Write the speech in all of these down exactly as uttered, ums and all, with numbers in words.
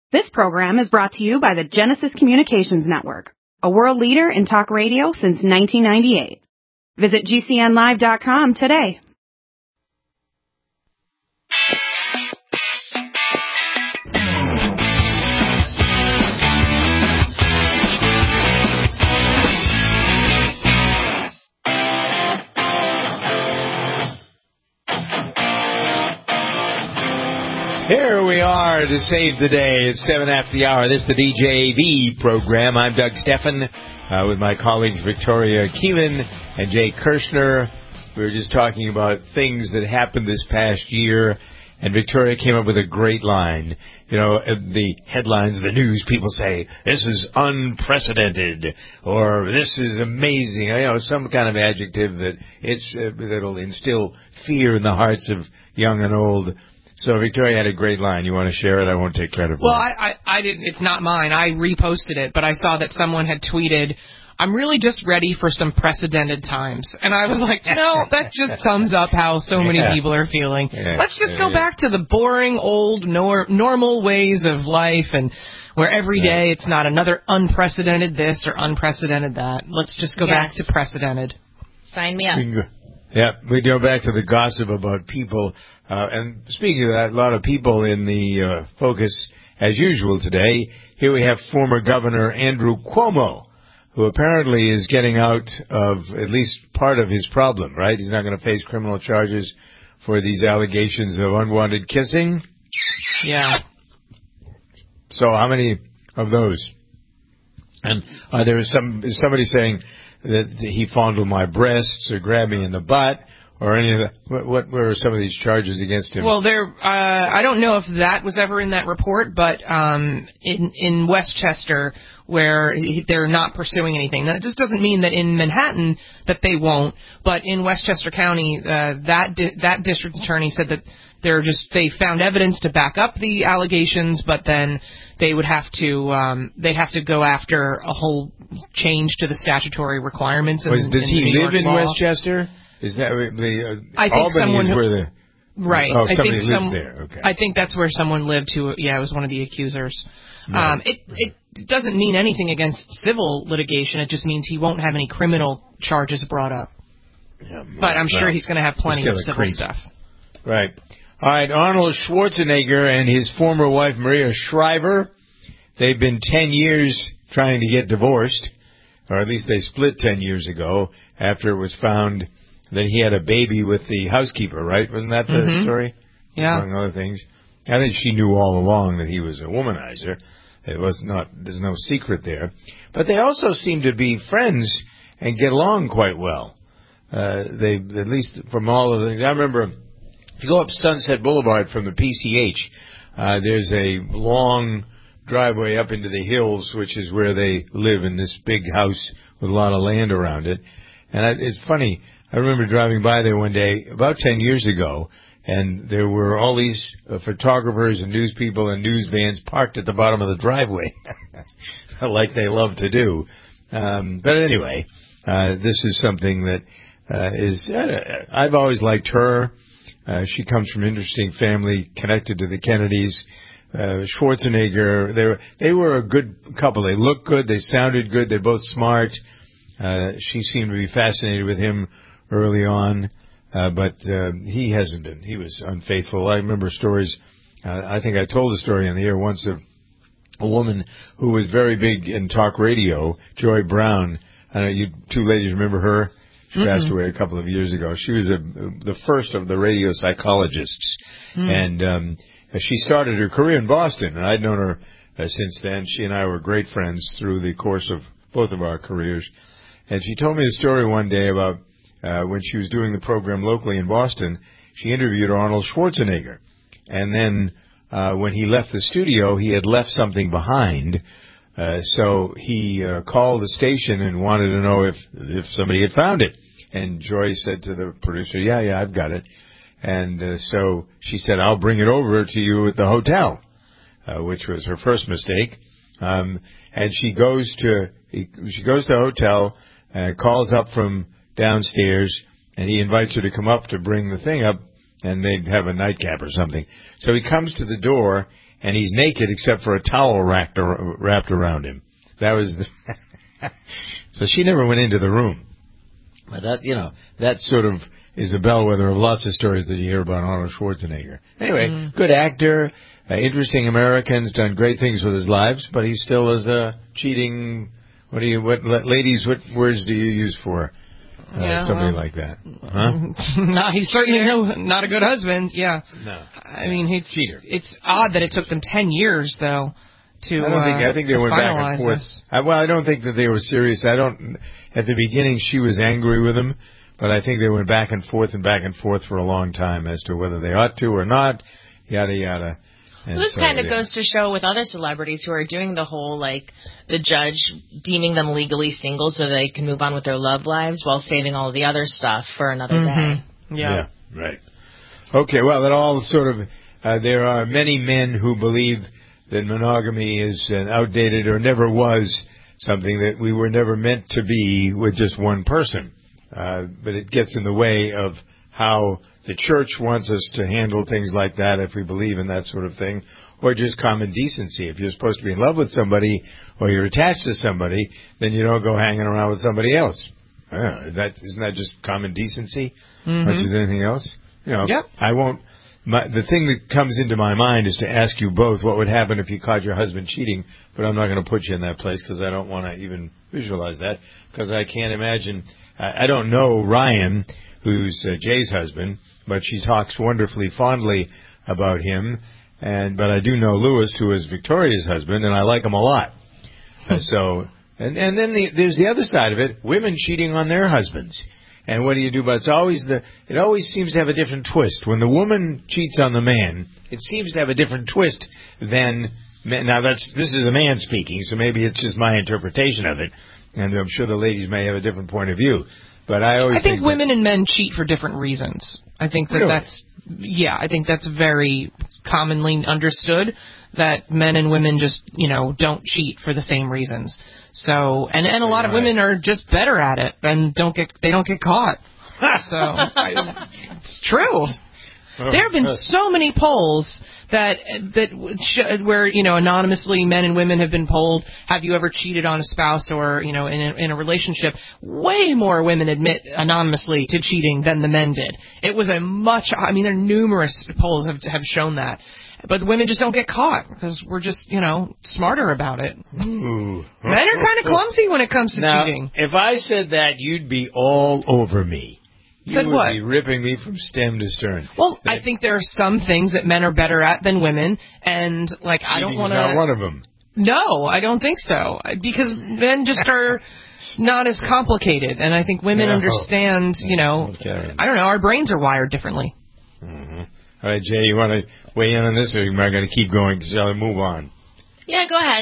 This program is brought to you by the Genesis Communications Network, a world leader in talk radio since nineteen ninety-eight. Visit G C N live dot com today. Here we are to save the day. It's seven after the hour. This is the D J V program. I'm Doug Steffen uh, with my colleagues Victoria Keelan and Jay Kirshner. We were just talking about things that happened this past year, and Victoria came up with a great line. You know, the headlines, the news, people say, this is unprecedented, or this is amazing. You know, some kind of adjective that it's uh, that'll instill fear in the hearts of young and old. So Victoria had a great line. You want to share it? I won't take credit for well, it. Well, I, I, I didn't. It's not mine. I reposted it, but I saw that someone had tweeted, I'm really just ready for some precedented times. And I was like, no, that just sums up how so many yeah. people are feeling. Yeah. Let's just yeah, go yeah. back to the boring, old, nor- normal ways of life, and where every yeah. day it's not another unprecedented this or unprecedented that. Let's just go yes. back to precedented. Sign me up. We go, yeah, we go back to the gossip about people. Uh, and speaking of that, a lot of people in the uh, focus, as usual today. Here we have former Governor Andrew Cuomo, who apparently is getting out of at least part of his problem, right? He's not going to face criminal charges for these allegations of unwanted kissing. Yeah. So how many of those? And uh, there is some is somebody saying that he fondled my breasts or grabbed me in the butt. Or any of the, what, what were some of these charges against him? Well, there. Uh, I don't know if that was ever in that report, but um, in in Westchester, where he, they're not pursuing anything. That just doesn't mean that in Manhattan that they won't. But in Westchester County, uh, that di- that district attorney said that they're just they found evidence to back up the allegations, but then they would have to um, they'd have to go after a whole change to the statutory requirements. In, Was, does in he New live York in law. Westchester? Is that the uh, I think Albany someone is who, where the right? Oh, I somebody think lives some, there. Okay. I think that's where someone lived who, yeah, it was one of the accusers. No. Um, it it doesn't mean anything against civil litigation. It just means he won't have any criminal charges brought up. Yeah, but I'm well, sure he's going to have plenty of civil creep. stuff. Right. All right. Arnold Schwarzenegger and his former wife Maria Shriver, they've been ten years trying to get divorced, or at least they split ten years ago after it was found that he had a baby with the housekeeper, right? Wasn't that the mm-hmm. story? Yeah. Among other things. I think she knew all along that he was a womanizer. It was not, there's no secret there. But they also seem to be friends and get along quite well. Uh, they, at least from all of the, I remember, if you go up Sunset Boulevard from the P C H, uh, there's a long driveway up into the hills, which is where they live in this big house with a lot of land around it. And I, it's funny, I remember driving by there one day about ten years ago, and there were all these uh, photographers and news people and news vans parked at the bottom of the driveway, like they love to do. Um, but anyway, uh, this is something that uh, is, uh, I've always liked her. Uh, she comes from an interesting family connected to the Kennedys. Uh, Schwarzenegger, they were, they were a good couple. They looked good. They sounded good. They're both smart. Uh, she seemed to be fascinated with him early on, uh, but uh, he hasn't been. He was unfaithful. I remember stories, uh, I think I told the story on the air once of a woman who was very big in talk radio, Joy Brown. I know you two ladies remember her? She mm-hmm. passed away a couple of years ago. She was a, the first of the radio psychologists, mm. and um, she started her career in Boston, and I'd known her uh, since then. She and I were great friends through the course of both of our careers. And she told me a story one day about uh, when she was doing the program locally in Boston, she interviewed Arnold Schwarzenegger. And then uh, when he left the studio, he had left something behind. Uh, so he uh, called the station and wanted to know if if somebody had found it. And Joy said to the producer, yeah, yeah, I've got it. And uh, so she said, I'll bring it over to you at the hotel, uh, which was her first mistake. Um, and she goes to she goes to the hotel, uh, calls up from downstairs, and he invites her to come up to bring the thing up, and they'd have a nightcap or something. So he comes to the door, and he's naked except for a towel wrapped, ar- wrapped around him. That was the so she never went into the room. But that, you know, that sort of is the bellwether of lots of stories that you hear about Arnold Schwarzenegger. Anyway, mm. good actor, uh, interesting American, has done great things with his lives, but he still is a cheating. What do you, what, ladies, what words do you use for uh, yeah, somebody well, like that? Huh? No, he's certainly no, not a good husband. Yeah. No. I mean, it's cheater. It's odd that it took them ten years, though. To, I don't think. Uh, I think they went back and forth. I, well, I don't think that they were serious. I don't. At the beginning, she was angry with him, but I think they went back and forth and back and forth for a long time as to whether they ought to or not. Yada yada. And well, this so, kind of yeah. goes to show with other celebrities who are doing the whole, like, the judge deeming them legally single so they can move on with their love lives while saving all the other stuff for another mm-hmm. day. Yeah. Yeah. Right. Okay. Well, it all sort of. Uh, there are many men who believe that monogamy is an outdated or never was something that we were never meant to be with just one person. Uh, but it gets in the way of how the church wants us to handle things like that if we believe in that sort of thing, or just common decency. If you're supposed to be in love with somebody or you're attached to somebody, then you don't go hanging around with somebody else. Uh, that, isn't that just common decency? Mm-hmm. Much as anything else? You know, yep. I won't... My, the thing that comes into my mind is to ask you both what would happen if you caught your husband cheating, but I'm not going to put you in that place because I don't want to even visualize that because I can't imagine. I, I don't know Ryan, who's uh, Jay's husband, but she talks wonderfully fondly about him, and but I do know Lewis, who is Victoria's husband, and I like him a lot. uh, so, and, and then the, there's the other side of it, women cheating on their husbands. And what do you do? But it's always the. It always seems to have a different twist. When the woman cheats on the man, it seems to have a different twist than. Now that's this is a man speaking, so maybe it's just my interpretation of it, and I'm sure the ladies may have a different point of view. But I always. I think, think women that, and men cheat for different reasons. I think that really? that's. Yeah, I think that's very commonly understood. That men and women just, you know, don't cheat for the same reasons. So, and, and a lot of women are just better at it and don't get, they don't get caught. So, I, it's true. There have been so many polls that, that, sh- where, you know, anonymously men and women have been polled, have you ever cheated on a spouse or, you know, in a, in a relationship? Way more women admit anonymously to cheating than the men did. It was a much, I mean, there are numerous polls have, have shown that. But the women just don't get caught because we're just, you know, smarter about it. Ooh. Men are kind of clumsy when it comes to now, cheating. If I said that, you'd be all over me. You said would what? be ripping me from stem to stern. Well, that I think there are some things that men are better at than women, and like I don't want to. Not one of them. No, I don't think so, because men just are not as complicated, and I think women no. understand. You know, okay. I don't know. Our brains are wired differently. Mm-hmm. All right, Jay, you want to weigh in on this, or am I going to keep going because I'll move on? Yeah, go ahead.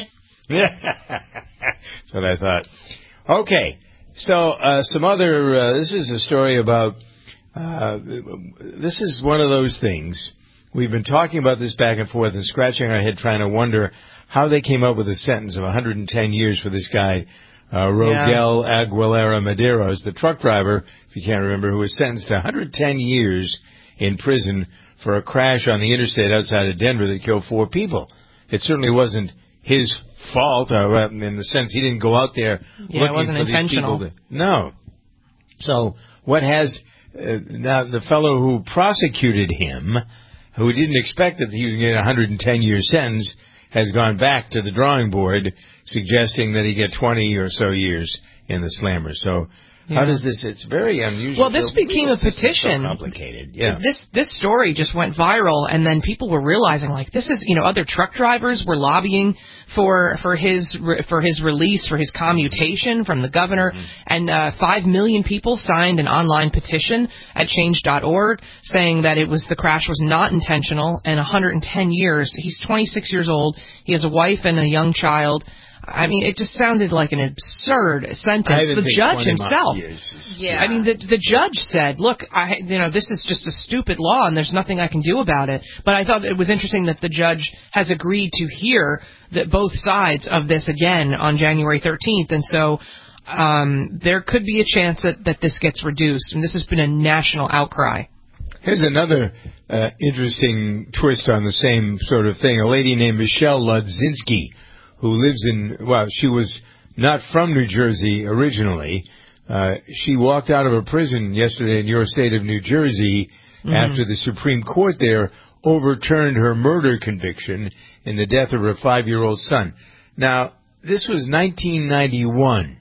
That's what I thought. Okay, so uh, some other, uh, this is a story about, uh, this is one of those things. We've been talking about this back and forth and scratching our head trying to wonder how they came up with a sentence of one hundred ten years for this guy, uh, Rogel yeah. Aguilera Medeiros, the truck driver, if you can't remember, who was sentenced to one hundred ten years in prison for a crash on the interstate outside of Denver that killed four people. It certainly wasn't his fault, uh, in the sense he didn't go out there yeah, looking it wasn't for intentional. these people. To, no. So what has uh, now the fellow who prosecuted him, who didn't expect that he was going to get a one hundred ten year sentence, has gone back to the drawing board, suggesting that he get twenty or so years in the slammer. So. Yeah. How does this? It's very unusual. Well, this became a petition. So complicated. Yeah. This this story just went viral, and then people were realizing, like, this is, you know, other truck drivers were lobbying for for his for his release, for his commutation from the governor, mm-hmm. and uh, five million people signed an online petition at change dot org saying that it was the crash was not intentional, and one hundred ten years. He's twenty-six years old. He has a wife and a young child. I mean, it just sounded like an absurd sentence. The judge himself. Yeah. I mean, the the judge said, look, I, you know, this is just a stupid law and there's nothing I can do about it. But I thought it was interesting that the judge has agreed to hear that both sides of this again on January thirteenth. And so um, there could be a chance that, that this gets reduced. And this has been a national outcry. Here's another uh, interesting twist on the same sort of thing. A lady named Michelle Ludzinski, who lives in, well, she was not from New Jersey originally. Uh, she walked out of a prison yesterday in your state of New Jersey mm-hmm. after the Supreme Court there overturned her murder conviction in the death of her five-year-old son. Now, this was nineteen ninety-one.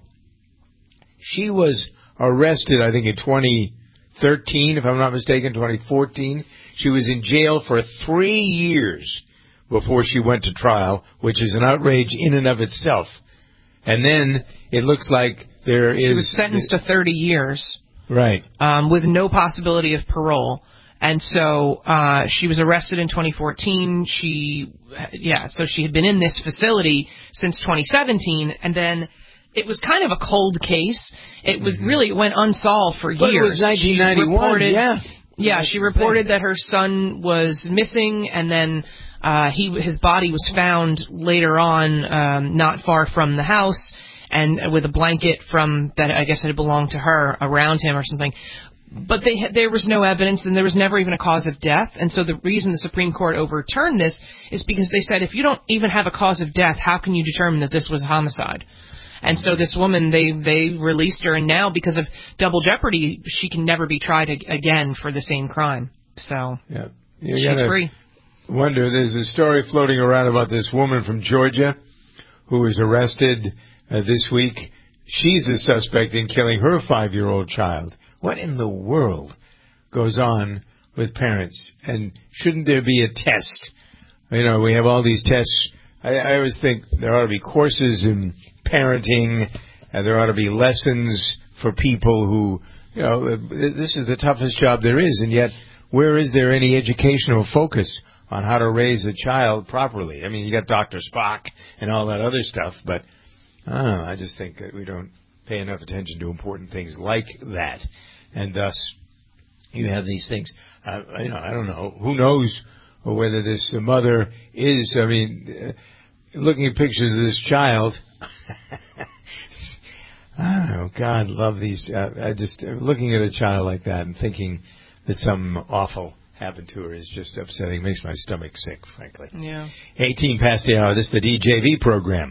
She was arrested, I think, in twenty thirteen, if I'm not mistaken, twenty fourteen. She was in jail for three years before she went to trial, which is an outrage in and of itself. And then it looks like there is... She was sentenced to thirty years. Right. Um, with no possibility of parole. And so uh, she was arrested in twenty fourteen. She, yeah, so she had been in this facility since twenty seventeen, and then it was kind of a cold case. It was mm-hmm. really it went unsolved for but years. It was nineteen ninety-one. She reported, yeah. Yeah, she reported that her son was missing, and then uh, he his body was found later on, um, not far from the house, and with a blanket from that I guess it had belonged to her around him or something. But they, there was no evidence, and there was never even a cause of death. And so the reason the Supreme Court overturned this is because they said if you don't even have a cause of death, how can you determine that this was homicide? And so this woman, they, they released her, and now because of double jeopardy, she can never be tried again for the same crime. So yeah. she's free. Wonder, there's a story floating around about this woman from Georgia who was arrested uh, this week. She's a suspect in killing her five-year-old child. What in the world goes on with parents? And shouldn't there be a test? You know, we have all these tests. I, I always think there ought to be courses in parenting, and there ought to be lessons for people who, you know, this is the toughest job there is, and yet where is there any educational focus on how to raise a child properly? I mean, you got Doctor Spock and all that other stuff, but I don't know, I just think that we don't pay enough attention to important things like that, and thus you have these things. Uh, you know, I don't know. Who knows whether this mother is, I mean, uh, looking at pictures of this child, I don't know, God love these, uh, I just, uh, looking at a child like that and thinking that something awful happened to her is just upsetting. Makes my stomach sick, frankly. Yeah. eighteen past the hour. This is the D J V program.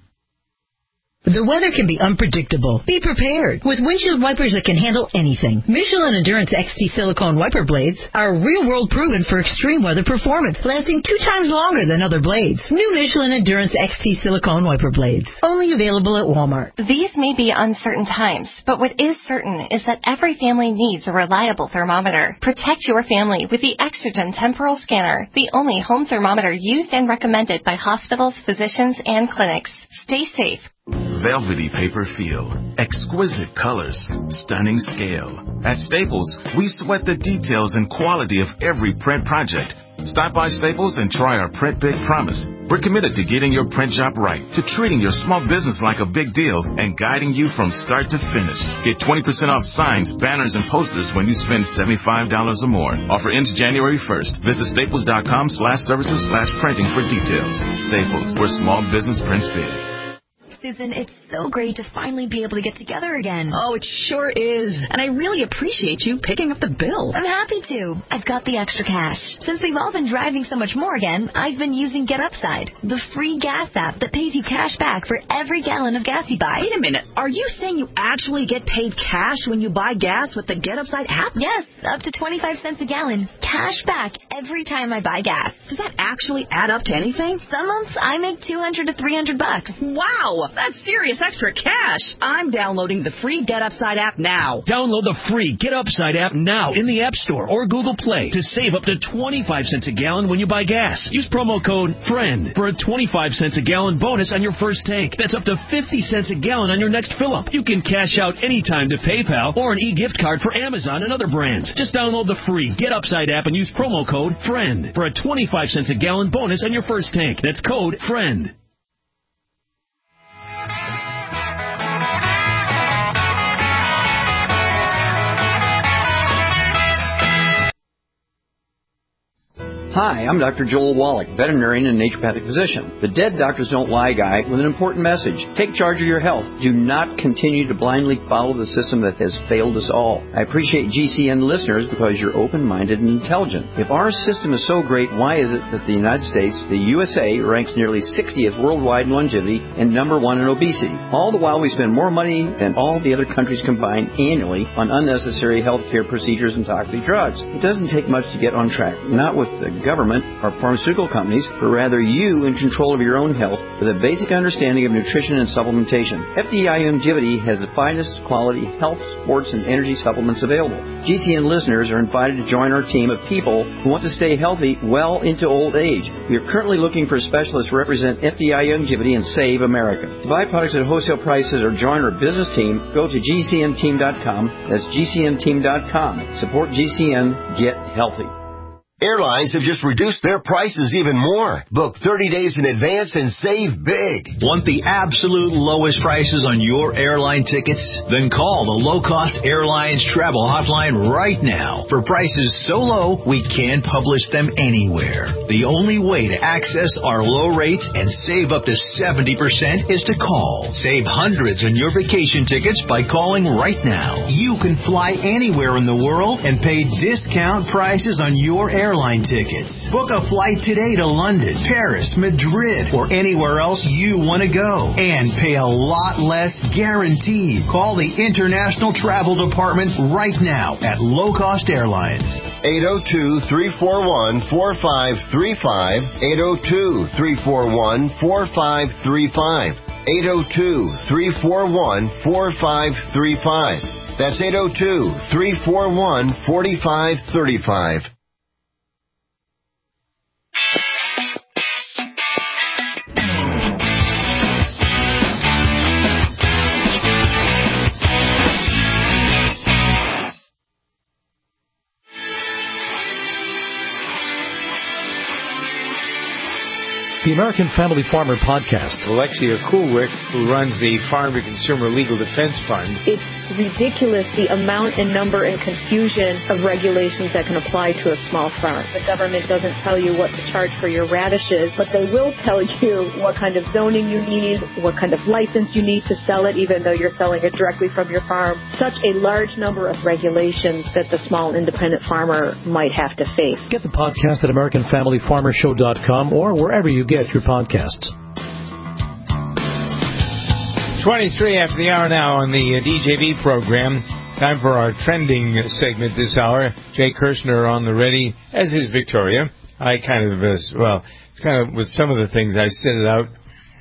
The weather can be unpredictable. Be prepared with windshield wipers that can handle anything. Michelin Endurance X T silicone wiper blades are real-world proven for extreme weather performance, lasting two times longer than other blades. New Michelin Endurance X T silicone wiper blades, only available at Walmart. These may be uncertain times, but what is certain is that every family needs a reliable thermometer. Protect your family with the Exergen Temporal Scanner, the only home thermometer used and recommended by hospitals, physicians, and clinics. Stay safe. Velvety paper feel, exquisite colors, stunning scale. At Staples, we sweat the details and quality of every print project. Stop by Staples and try our Print Big Promise. We're committed to getting your print job right, to treating your small business like a big deal, and guiding you from start to finish. Get twenty percent off signs, banners, and posters when you spend seventy-five dollars or more. Offer ends January first. Visit staples.com slash services slash printing for details. Staples, where small business prints big. Susan, it's so great to finally be able to get together again. Oh, it sure is. And I really appreciate you picking up the bill. I'm happy to. I've got the extra cash. Since we've all been driving so much more again, I've been using Get Upside, the free gas app that pays you cash back for every gallon of gas you buy. Wait a minute. Are you saying you actually get paid cash when you buy gas with the Get Upside app? Yes, up to twenty-five cents a gallon. Cash back every time I buy gas. Does that actually add up to anything? Some months I make two hundred to three hundred bucks. Wow! That's serious extra cash. I'm downloading the free Get Upside app now. Download the free Get Upside app now in the App Store or Google Play to save up to twenty-five cents a gallon when you buy gas. Use promo code FRIEND for a twenty-five cents a gallon bonus on your first tank. That's up to fifty cents a gallon on your next fill-up. You can cash out anytime to PayPal or an e-gift card for Amazon and other brands. Just download the free Get Upside app and use promo code FRIEND for a twenty-five cents a gallon bonus on your first tank. That's code FRIEND. Hi, I'm Doctor Joel Wallach, veterinarian and naturopathic physician. The Dead Doctors Don't Lie guy with an important message. Take charge of your health. Do not continue to blindly follow the system that has failed us all. I appreciate G C N listeners because you're open-minded and intelligent. If our system is so great, why is it that the United States, the U S A, ranks nearly sixtieth worldwide in longevity and number one in obesity? All the while we spend more money than all the other countries combined annually on unnecessary healthcare procedures and toxic drugs. It doesn't take much to get on track. Not with the government or pharmaceutical companies, but rather you in control of your own health with a basic understanding of nutrition and supplementation. F D I Longevity has the finest quality health, sports, and energy supplements available. G C N listeners are invited to join our team of people who want to stay healthy well into old age. We are currently looking for specialists to represent F D I Longevity and Save America. To buy products at wholesale prices or join our business team, go to G C N team dot com. That's G C N team dot com. Support G C N. Get healthy. Airlines have just reduced their prices even more. Book thirty days in advance and save big. Want the absolute lowest prices on your airline tickets? Then call the Low Cost Airlines Travel Hotline right now. For prices so low, we can't publish them anywhere. The only way to access our low rates and save up to seventy percent is to call. Save hundreds on your vacation tickets by calling right now. You can fly anywhere in the world and pay discount prices on your airline airline tickets. Book a flight today to London, Paris, Madrid, or anywhere else you want to go. And pay a lot less guaranteed. Call the International Travel Department right now at Low Cost Airlines. eight oh two, three four one, four five three five. eight oh two, three four one, four five three five. eight oh two, three four one, four five three five. That's eight oh two, three four one, four five three five. The American Family Farmer Podcast. Alexia Kulwick, who runs the Farm to Consumer Legal Defense Fund. It's ridiculous the amount and number and confusion of regulations that can apply to a small farm. The government doesn't tell you what to charge for your radishes, but they will tell you what kind of zoning you need, what kind of license you need to sell it, even though you're selling it directly from your farm. Such a large number of regulations that the small independent farmer might have to face. Get the podcast at American Family Farmer Show dot com or wherever you get your podcasts. twenty-three after the hour now on the uh, D J V program. Time for our trending segment this hour. Jay Kirshner on the ready, as is Victoria. I kind of, uh, well, it's kind of with some of the things I sit it out.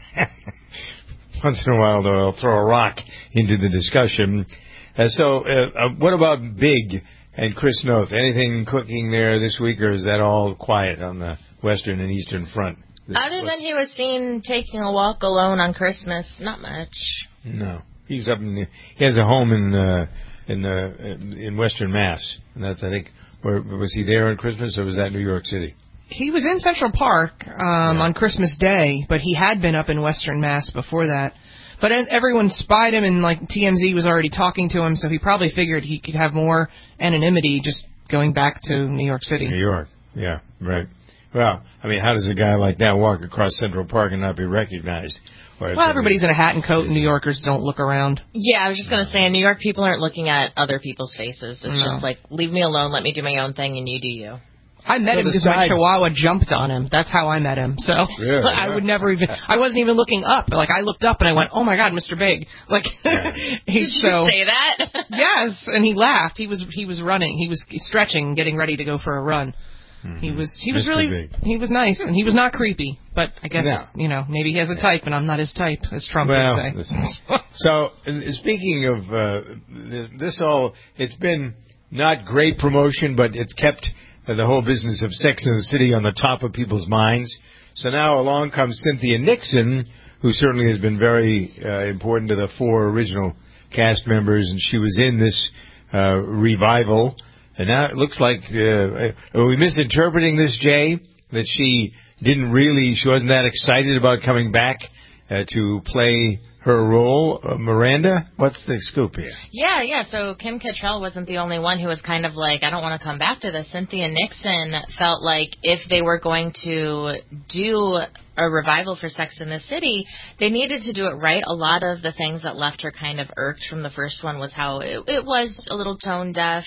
Once in a while, though, I'll throw a rock into the discussion. Uh, so, uh, uh, what about Big and Chris Noth? Anything cooking there this week, or is that all quiet on the Western and Eastern Front? Other than he was seen taking a walk alone on Christmas, not much. No, he's up in the, he has a home in uh, in the in Western Mass, and that's I think where was he there on Christmas, or was that New York City? He was in Central Park um, yeah. on Christmas Day, but he had been up in Western Mass before that. But everyone spied him, and like T M Z was already talking to him, so he probably figured he could have more anonymity just going back to New York City. New York, yeah, right. Well, I mean, how does a guy like that walk across Central Park and not be recognized? Well, everybody's in a hat and coat, and New Yorkers don't look around. Yeah, I was just going to say, in New York, people aren't looking at other people's faces. It's no. just like, leave me alone, let me do my own thing, and you do you. I met so him because my Chihuahua jumped on him. That's how I met him. So really? I would never even, I wasn't even looking up. Like, I looked up and I went, oh my God, Mister Big. Like, yeah. he's Did so. you say that? Yes, and he laughed. He was, he was running. He was stretching, getting ready to go for a run. Mm-hmm. He was he was Mister really Big. he was nice, and he was not creepy. But I guess no. you know maybe he has a type, and I'm not his type, as Trump well, would say. So speaking of uh, this, all it's been not great promotion, but it's kept uh, the whole business of Sex in the City on the top of people's minds. So now along comes Cynthia Nixon, who certainly has been very uh, important to the four original cast members, and she was in this uh, revival. And now it looks like, uh, are we misinterpreting this, Jay? That she didn't really, she wasn't that excited about coming back uh, to play her role. Uh, Miranda, what's the scoop here? Yeah, yeah. So Kim Cattrall wasn't the only one who was kind of like, I don't want to come back to this. Cynthia Nixon felt like if they were going to do a revival for Sex and the City, they needed to do it right. A lot of the things that left her kind of irked from the first one was how it, it was a little tone deaf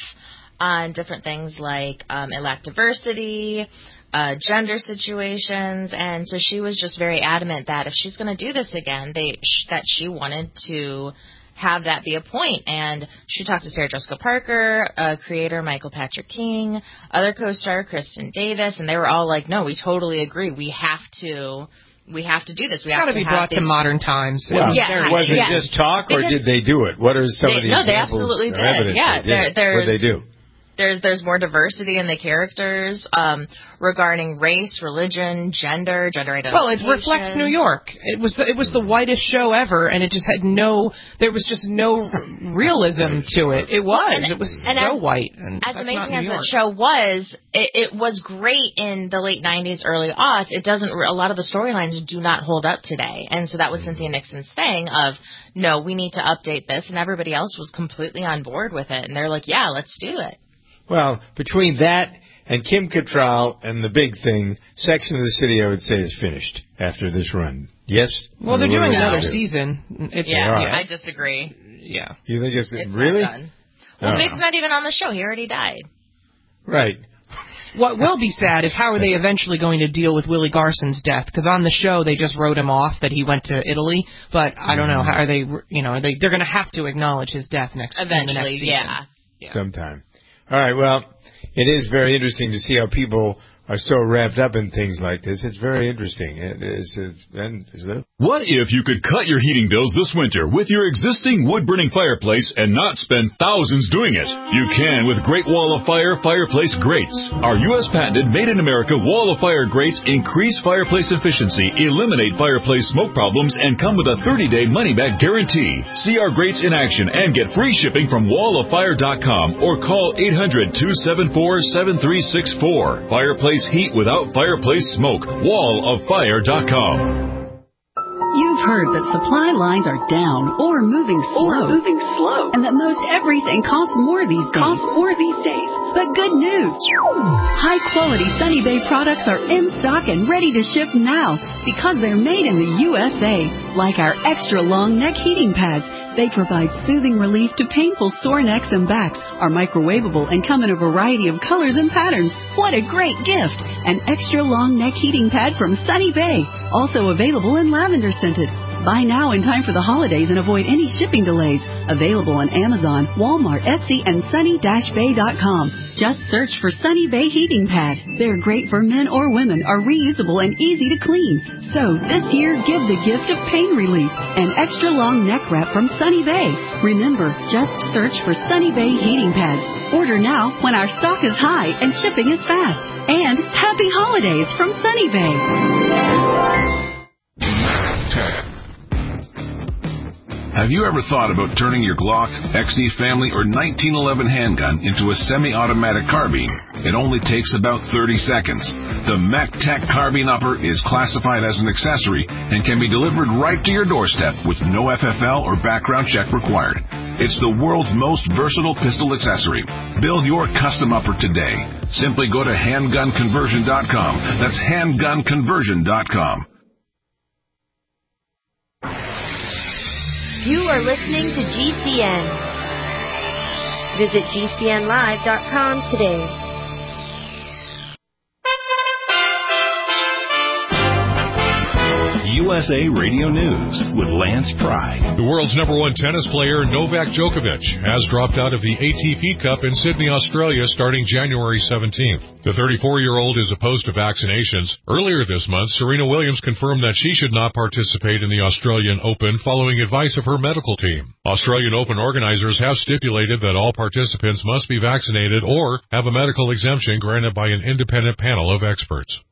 on different things like um, it lacked diversity, uh, gender situations, and so she was just very adamant that if she's going to do this again, they sh- that she wanted to have that be a point. And she talked to Sarah Jessica Parker, uh, creator Michael Patrick King, other co-star Kristen Davis, and they were all like, no, we totally agree. We have to we have to do this. We it's have got to be brought these... to modern times. Well, yeah, was it yeah. just talk, or because did they do it? What are some they, of the no, examples? No, they absolutely did. Yeah, they there, did. there's... What did they do? There's there's more diversity in the characters um, regarding race, religion, gender, gender identification. Well, it reflects New York. It was it was the whitest show ever, and it just had no. There was just no realism to it. It was. Well, and, it was and so as, white. And as that's amazing not as New York. that show was, it, it was great in the late nineties, early aughts. It doesn't. A lot of the storylines do not hold up today, and so that was Cynthia Nixon's thing of no, we need to update this, and everybody else was completely on board with it, and they're like, yeah, let's do it. Well, between that and Kim Cattrall and the big thing, Sex and the City, I would say, is finished after this run. Yes? Well, they're what doing another do? season. It's, yeah, yeah, I disagree. Yeah. You think it's, it's really? Not done. Well, oh. Big's not even on the show. He already died. Right. What will be sad is how are they eventually going to deal with Willie Garson's death? Because on the show they just wrote him off that he went to Italy, but I don't know. How are they? You know, are they they're going to have to acknowledge his death next eventually. In the next season. Yeah. yeah. Sometime. All right. Well, it is very interesting to see how people are so wrapped up in things like this. It's very interesting. It is. It's been. Is that? What if you could cut your heating bills this winter with your existing wood-burning fireplace and not spend thousands doing it? You can with Great Wall of Fire fireplace grates. Our U S patented made-in-America Wall of Fire grates increase fireplace efficiency, eliminate fireplace smoke problems, and come with a thirty-day money-back guarantee. See our grates in action and get free shipping from wall of fire dot com or call eight hundred, two seven four, seven three six four. Fireplace heat without fireplace smoke. wall of fire dot com. You've heard that supply lines are down or moving slow, or moving slow, and that most everything costs more these days. Costs more these days. But good news! High-quality Sunny Bay products are in stock and ready to ship now because they're made in the U S A. Like our extra-long neck heating pads, they provide soothing relief to painful sore necks and backs, are microwavable, and come in a variety of colors and patterns. What a great gift! An extra-long neck heating pad from Sunny Bay, also available in lavender scented. Buy now in time for the holidays and avoid any shipping delays. Available on Amazon, Walmart, Etsy, and sunny dash bay dot com. Just search for Sunny Bay Heating Pad. They're great for men or women, are reusable and easy to clean. So this year, give the gift of pain relief. An extra long neck wrap from Sunny Bay. Remember, just search for Sunny Bay Heating Pads. Order now when our stock is high and shipping is fast. And happy holidays from Sunny Bay. Have you ever thought about turning your Glock, X D Family, or nineteen eleven handgun into a semi-automatic carbine? It only takes about thirty seconds. The MacTac Carbine Upper is classified as an accessory and can be delivered right to your doorstep with no F F L or background check required. It's the world's most versatile pistol accessory. Build your custom upper today. Simply go to handgun conversion dot com. That's handgun conversion dot com. You are listening to G C N. Visit G C N live dot com today. U S A Radio News with Lance Pry. The world's number one tennis player, Novak Djokovic, has dropped out of the A T P Cup in Sydney, Australia, starting January seventeenth. The thirty-four-year-old is opposed to vaccinations. Earlier this month, Serena Williams confirmed that she should not participate in the Australian Open following advice of her medical team. Australian Open organizers have stipulated that all participants must be vaccinated or have a medical exemption granted by an independent panel of experts.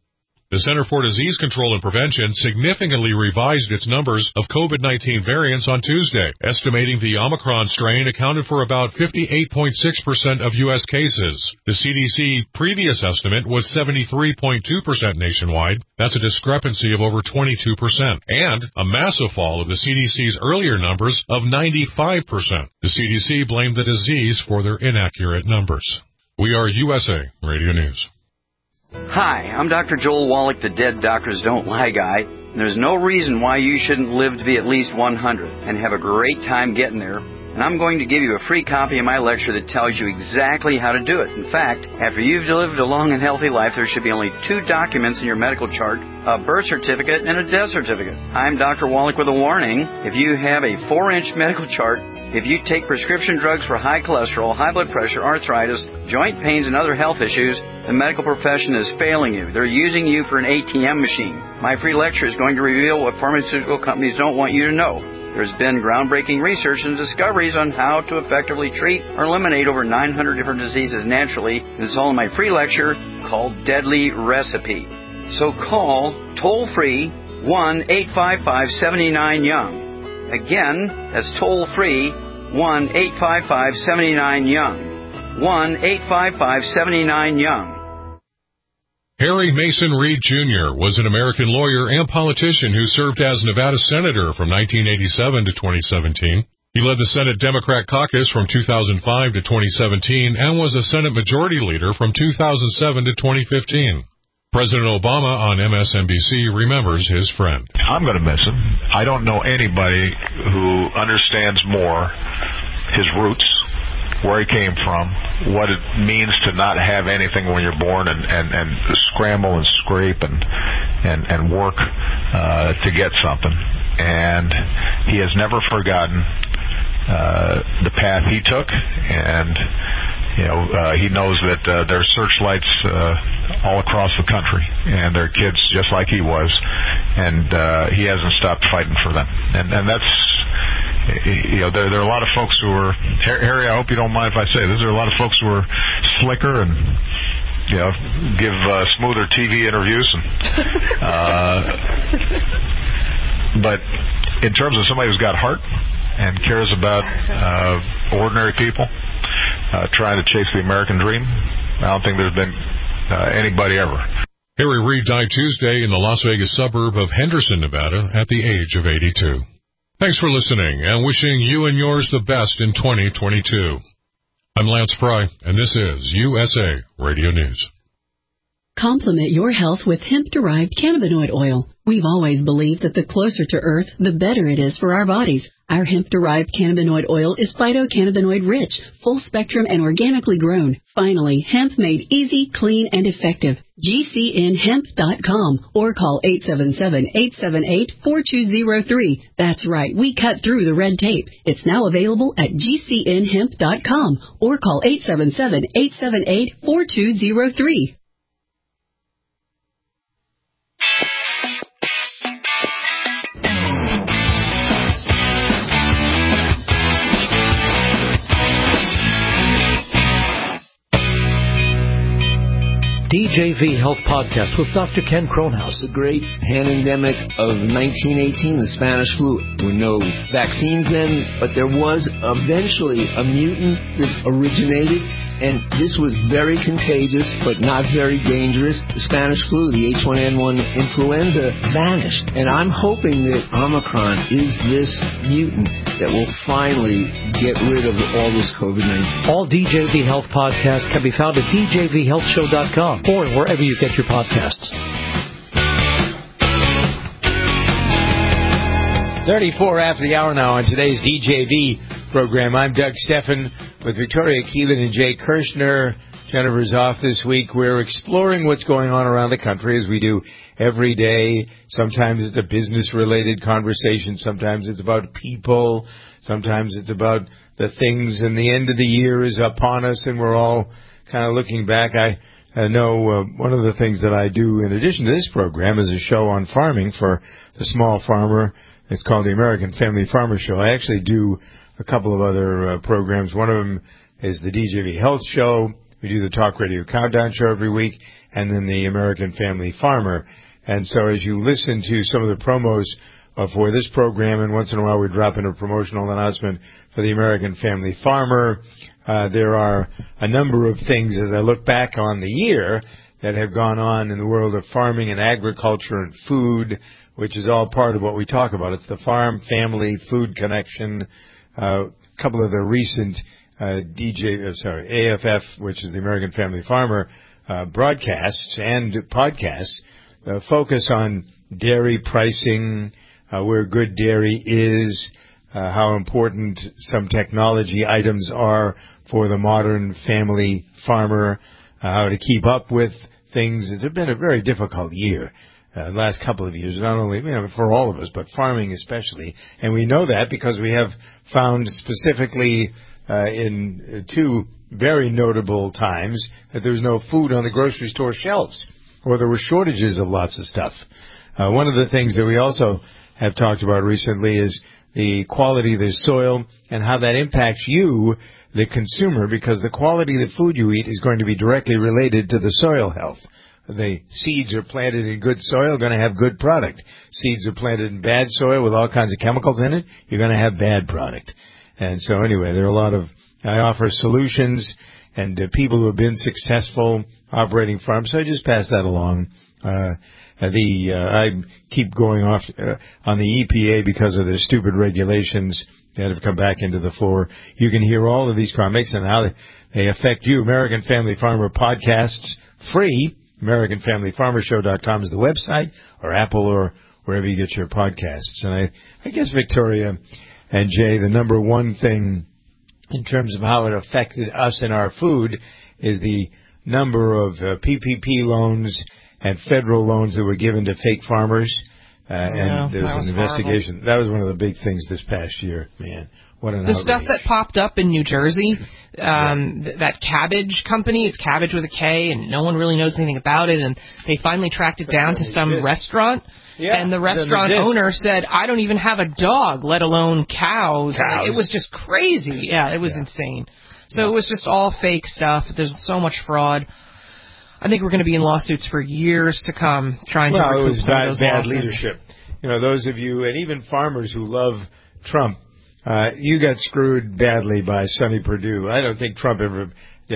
The Center for Disease Control and Prevention significantly revised its numbers of COVID nineteen variants on Tuesday, estimating the Omicron strain accounted for about fifty-eight point six percent of U S cases. The C D C previous estimate was seventy-three point two percent nationwide. That's a discrepancy of over twenty-two percent, and a massive fall of the C D C's earlier numbers of ninety-five percent. The C D C blamed the disease for their inaccurate numbers. We are U S A Radio News. Hi, I'm Doctor Joel Wallach, the Dead Doctors Don't Lie guy. And there's no reason why you shouldn't live to be at least one hundred and have a great time getting there. And I'm going to give you a free copy of my lecture that tells you exactly how to do it. In fact, after you've lived a long and healthy life, there should be only two documents in your medical chart, a birth certificate and a death certificate. I'm Doctor Wallach with a warning. If you have a four-inch medical chart, if you take prescription drugs for high cholesterol, high blood pressure, arthritis, joint pains, and other health issues, the medical profession is failing you. They're using you for an A T M machine. My free lecture is going to reveal what pharmaceutical companies don't want you to know. There's been groundbreaking research and discoveries on how to effectively treat or eliminate over nine hundred different diseases naturally, and it's all in my free lecture called Deadly Recipe. So call toll-free one eight five five, seven nine, young. Again, that's toll-free one eight five five, seven nine, young. one eight five five, seven nine, young. Harry Mason Reid Junior was an American lawyer and politician who served as Nevada Senator from nineteen eighty-seven to twenty seventeen. He led the Senate Democrat caucus from two thousand five to twenty seventeen and was a Senate Majority Leader from two thousand seven to twenty fifteen. President Obama on M S N B C remembers his friend. I'm going to miss him. I don't know anybody who understands more his roots, where he came from, what it means to not have anything when you're born, and, and, and scramble and scrape and and, and work uh, to get something. And he has never forgotten uh, the path he took, and you know uh, he knows that uh, there are searchlights uh, all across the country, and there are kids just like he was, and uh, he hasn't stopped fighting for them. And, and that's You know, there, there are a lot of folks who are, Harry, I hope you don't mind if I say this, there are a lot of folks who are slicker and, you know, give uh, smoother T V interviews. And, uh, but in terms of somebody who's got heart and cares about uh, ordinary people, uh, trying to chase the American dream, I don't think there's been uh, anybody ever. Harry Reid died Tuesday in the Las Vegas suburb of Henderson, Nevada, at the age of eighty-two. Thanks for listening and wishing you and yours the best in twenty twenty-two. I'm Lance Fry, and this is U S A Radio News. Complement your health with hemp-derived cannabinoid oil. We've always believed that the closer to Earth, the better it is for our bodies. Our hemp-derived cannabinoid oil is phytocannabinoid rich, full-spectrum, and organically grown. Finally, hemp made easy, clean, and effective. G C N hemp dot com or call eight seven seven, eight seven eight, four two zero three. That's right, we cut through the red tape. It's now available at G C N hemp dot com or call eight seven seven, eight seven eight, four two zero three. D J V Health Podcast with Doctor Ken Kronhaus. The great pandemic of nineteen eighteen, the Spanish flu. There were no vaccines then, but there was eventually a mutant that originated, and this was very contagious, but not very dangerous. The Spanish flu, the H one N one influenza, vanished, and I'm hoping that Omicron is this mutant that will finally get rid of all this COVID nineteen. All D J V Health podcasts can be found at D J V health show dot com or wherever you get your podcasts. thirty-four after the hour now on today's D J V program. I'm Doug Steffen with Victoria Keelan and Jay Kirshner. Jennifer's off this week. We're exploring what's going on around the country as we do every day. Sometimes it's a business-related conversation. Sometimes it's about people. Sometimes it's about the things, and the end of the year is upon us, and we're all kind of looking back. I I know uh, one of the things that I do in addition to this program is a show on farming for the small farmer. It's called the American Family Farmer Show. I actually do a couple of other uh, programs. One of them is the D J V Health Show, We do the Talk Radio Countdown Show every week, and then the American Family Farmer. And so as you listen to some of the promos uh, for this program, and once in a while we drop in a promotional announcement for the American Family Farmer, uh, there are a number of things as I look back on the year that have gone on in the world of farming and agriculture and food, which is all part of what we talk about. It's the farm, family, food connection. Uh, a couple of the recent uh, D J, uh, sorry, A F F, which is the American Family Farmer, uh, broadcasts and podcasts uh, focus on dairy pricing, uh, where good dairy is, uh, how important some technology items are for the modern family farmer, uh, how to keep up with things. It's been a very difficult year. Uh, the last couple of years, not only, you know, for all of us, but farming especially. And we know that because we have found specifically uh, in two very notable times that there was no food on the grocery store shelves, or there were shortages of lots of stuff. Uh, one of the things that we also have talked about recently is the quality of the soil and how that impacts you, the consumer, because the quality of the food you eat is going to be directly related to the soil health. The seeds are planted in good soil, going to have good product. Seeds are planted in bad soil with all kinds of chemicals in it, you're going to have bad product. And so anyway, there are a lot of, I offer solutions and uh, people who have been successful operating farms, so I just pass that along. Uh, the, uh, I keep going off uh, on the E P A because of their stupid regulations that have come back into the fore. You can hear all of these comics and how they affect you. American Family Farmer podcasts, free. American Family Farmer Show dot com is the website, or Apple, or wherever you get your podcasts. And I, I guess, Victoria and Jay, the number one thing in terms of how it affected us in our food is the number of uh, P P P loans and federal loans that were given to fake farmers. Uh, yeah, and there was, was an investigation. Horrible. That was one of the big things this past year, man. What an The outrage. stuff that popped up in New Jersey, um, th- that Cabbage company, it's Cabbage with a K, and no one really knows anything about it, and they finally tracked it down to some exist. restaurant, Yeah, and the restaurant owner said, I don't even have a dog, let alone cows. Cows. Like, it was just crazy. Yeah, it was Yeah. insane. So it was just all fake stuff. There's so much fraud. I think we're going to be in lawsuits for years to come trying well, to recoup it was some bad, of those bad losses. leadership. You know, those of you, and even farmers who love Trump, uh, you got screwed badly by Sonny Perdue. I don't think Trump ever, uh,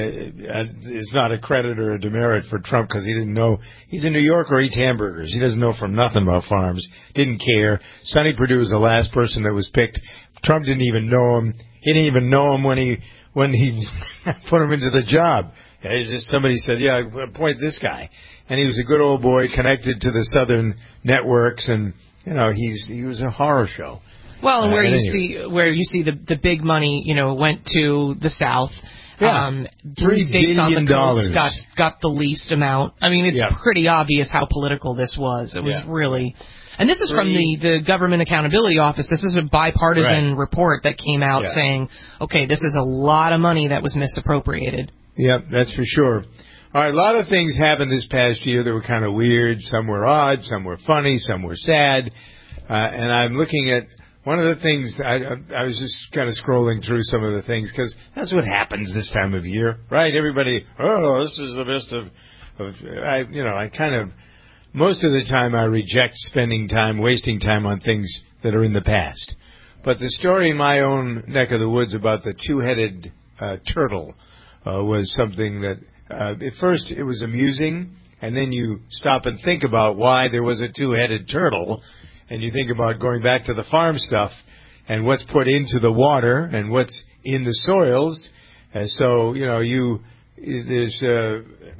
is not a credit or a demerit for Trump because he didn't know. He's a New Yorker, eats hamburgers. He doesn't know from nothing about farms. Didn't care. Sonny Perdue was the last person that was picked. Trump didn't even know him. He didn't even know him when he, when he put him into the job. It's just somebody said, yeah, appoint this guy. And he was a good old boy connected to the Southern networks, and, you know, he's he was a horror show. Well, and where uh, you anyway. see where you see the the big money, you know, went to the South. Yeah. Um, Three blue states on the billion dollars. coast got got the least amount. I mean, it's Yeah. pretty obvious how political this was. It was Yeah. really, and this is from Three- the the Government Accountability Office. This is a bipartisan Right. report that came out Yeah. saying, okay, this is a lot of money that was misappropriated. Yep, that's for sure. All right, a lot of things happened this past year that were kind of weird. Some were odd, some were funny, some were sad. Uh, and I'm looking at one of the things, I, I was just kind of scrolling through some of the things, because that's what happens this time of year, right? Everybody, oh, this is the best of, of I, you know, I kind of, most of the time I reject spending time, wasting time on things that are in the past. But the story in my own neck of the woods about the two-headed uh, turtle uh, was something that, uh, at first it was amusing, and then you stop and think about why there was a two-headed turtle, and you think about going back to the farm stuff and what's put into the water and what's in the soils. And so, you know, you there's uh,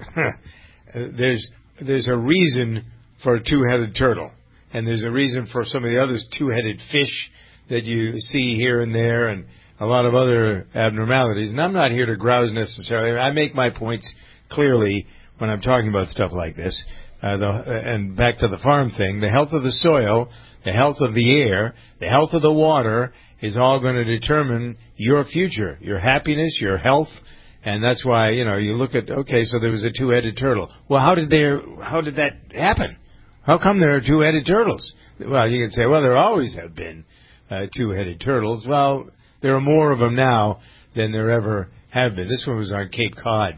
there's there's a reason for a two-headed turtle, and there's a reason for some of the other two-headed fish that you see here and there, and a lot of other abnormalities. And I'm not here to grouse necessarily. I make my points clearly when I'm talking about stuff like this. Uh, the, and back to the farm thing, the health of the soil, the health of the air, the health of the water is all going to determine your future, your happiness, your health. And that's why, you know, you look at, okay, so there was a two-headed turtle. Well, how did there, how did that happen? How come there are two-headed turtles? Well, you can say, well, there always have been uh, two-headed turtles. Well, there are more of them now than there ever have been. This one was on Cape Cod.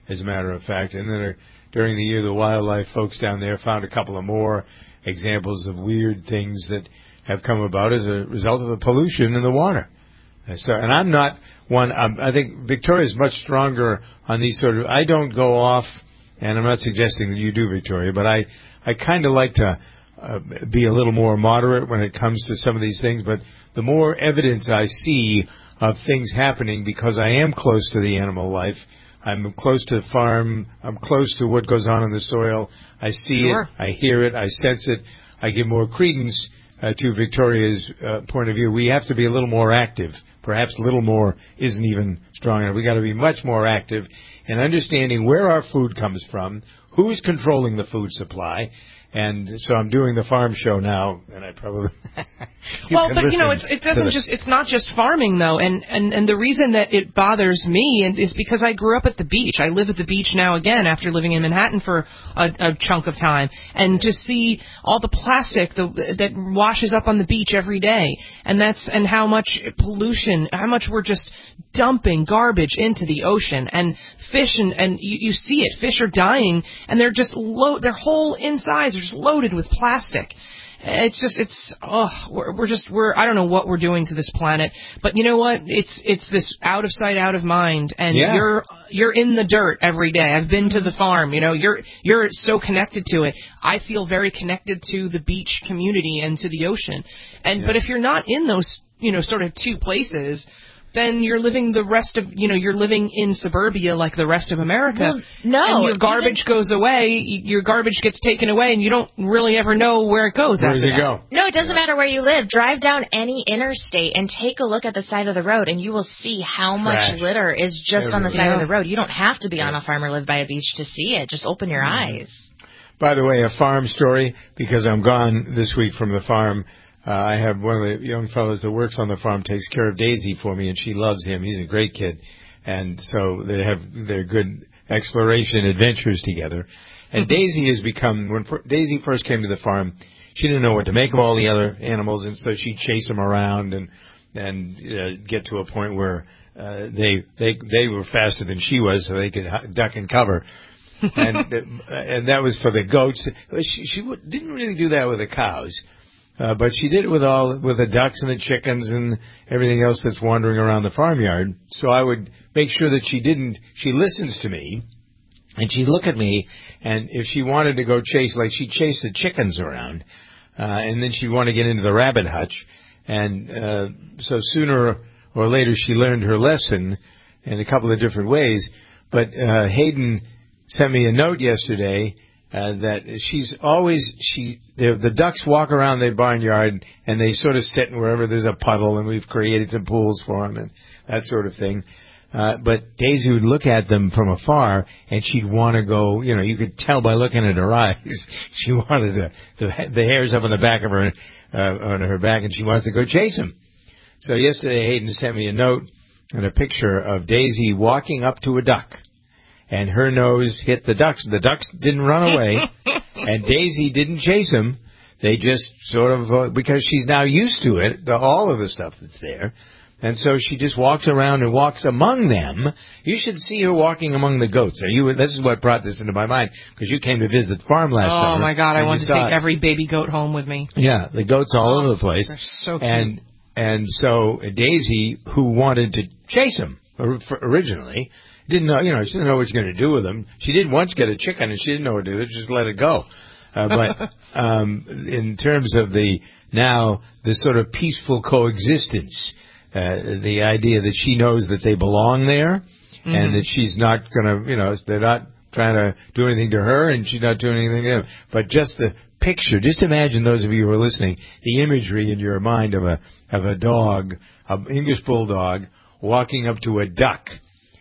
as a matter of fact. And then uh, during the year, the wildlife folks down there found a couple of more examples of weird things that have come about as a result of the pollution in the water. Uh, so, and I'm not one. Um, I think Victoria is much stronger on these sort of. I don't go off, and I'm not suggesting that you do, Victoria, but I I kind of like to uh, be a little more moderate when it comes to some of these things. But the more evidence I see of things happening, because I am close to the animal life, I'm close to the farm, I'm close to what goes on in the soil. I see Sure. it, I hear it, I sense it. I give more credence uh, to Victoria's uh, point of view. We have to be a little more active. Perhaps a little more isn't even strong enough. We've got to be much more active in understanding where our food comes from, who's controlling the food supply. And so I'm doing the farm show now, and I probably well, but you know, it's, it doesn't just, it's not just farming though, and, and, and the reason that it bothers me and is because I grew up at the beach. I live at the beach now again after living in Manhattan for a, a chunk of time, and to see all the plastic the, that washes up on the beach every day, and that's, and how much pollution, how much we're just dumping garbage into the ocean, and fish, and, and you, you see it, fish are dying, and they're just lo- their whole insides are just loaded with plastic. It's just, it's, oh, we're, we're just, we're, I don't know what we're doing to this planet, but you know what? It's, it's this out of sight, out of mind, and yeah. you're, you're in the dirt every day. I've been to the farm, you know, you're, you're so connected to it. I feel very connected to the beach community and to the ocean. And, yeah. but if you're not in those, you know, sort of two places, then you're living the rest of, you know, you're living in suburbia like the rest of America. Well, no. And your garbage even, goes away, your garbage gets taken away, and you don't really ever know where it goes Where after does it that. go? No, it doesn't matter where you live. Drive down any interstate and take a look at the side of the road, and you will see how Trash. much litter is just Everywhere. on the side Yeah. of the road. You don't have to be on a farm or live by a beach to see it. Just open your Mm-hmm. eyes. By the way, a farm story, because I'm gone this week from the farm. Uh, I have one of the young fellows that works on the farm takes care of Daisy for me, and she loves him. He's a great kid. And so they have their good exploration adventures together. And Daisy has become, when for, Daisy first came to the farm, she didn't know what to make of all the other animals, and so she'd chase them around and and uh, get to a point where uh, they they they were faster than she was, so they could h- duck and cover. and uh, and that was for the goats. She, she w- didn't really do that with the cows. Uh, but she did it with all, with the ducks and the chickens and everything else that's wandering around the farmyard. So I would make sure that she didn't, she listens to me, and she'd look at me, and if she wanted to go chase, like she'd chase the chickens around, uh, and then she'd want to get into the rabbit hutch. And, uh, so sooner or later she learned her lesson in a couple of different ways. But, uh, Hayden sent me a note yesterday Uh, that she's always, she, the, the ducks walk around the barnyard and they sort of sit wherever there's a puddle, and we've created some pools for them and that sort of thing. Uh, but Daisy would look at them from afar and she'd want to go, you know, you could tell by looking at her eyes, she wanted to, the, the hairs up on the back of her, uh, on her back, and she wants to go chase them. So yesterday Hayden sent me a note and a picture of Daisy walking up to a duck. And her nose hit the ducks. The ducks didn't run away, and Daisy didn't chase them. They just sort of, uh, because she's now used to it, the, all of the stuff that's there. And so she just walks around and walks among them. You should see her walking among the goats. Are you, this is what brought this into my mind, because you came to visit the farm last oh, summer. Oh, my God, I want to take it. every baby goat home with me. Yeah, the goats all oh, over the place. They're so cute. And, and so Daisy, who wanted to chase them originally, didn't know, you know, she didn't know what she was going to do with them. She did once get a chicken, and she didn't know what to do with it, just let it go. Uh, but um, in terms of the now the sort of peaceful coexistence, uh, the idea that she knows that they belong there, mm-hmm. and that she's not going to, you know, they're not trying to do anything to her, and she's not doing anything to them. But just the picture, just imagine, those of you who are listening, the imagery in your mind of a of a dog, an English bulldog, walking up to a duck.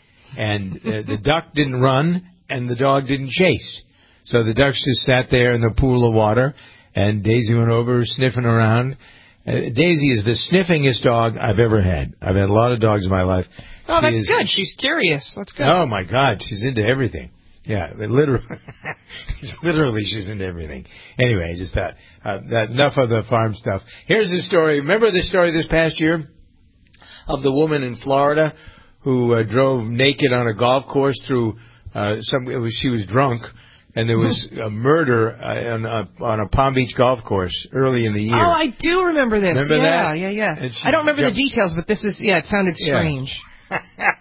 And uh, the duck didn't run, and the dog didn't chase. So the ducks just sat there in the pool of water, and Daisy went over sniffing around. Uh, Daisy is the sniffingest dog I've ever had. I've had a lot of dogs in my life. Oh, she that's is, good. She's curious. That's good. Oh, my God. She's into everything. Yeah, literally, literally she's into everything. Anyway, I just thought, uh, that enough of the farm stuff. Here's the story. Remember the story this past year of the woman in Florida who uh, drove naked on a golf course through uh, uh, some it was she was drunk. And there was a murder uh, on, a, on a Palm Beach golf course early in the year. Oh, I do remember this. Remember yeah, that? yeah, yeah. I don't remember jumped, the details, but this is, yeah, it sounded strange. Yeah.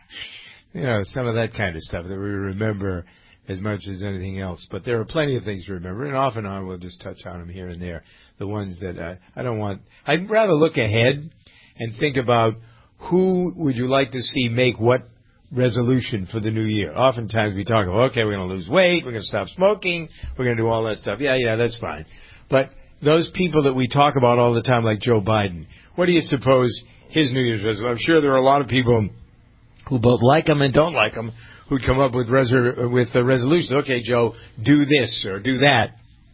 You know, some of that kind of stuff that we remember as much as anything else. But there are plenty of things to remember, and off and on we'll just touch on them here and there. The ones that uh, I don't want. I'd rather look ahead and think about who would you like to see make what resolution for the new year. Oftentimes we talk about, okay, we're going to lose weight, we're going to stop smoking, we're going to do all that stuff. Yeah, yeah, that's fine. But those people that we talk about all the time, like Joe Biden, what do you suppose his New Year's resolution? I'm sure there are a lot of people who both like him and don't like him who'd come up with resol- with a resolution. Okay, Joe, do this or do that,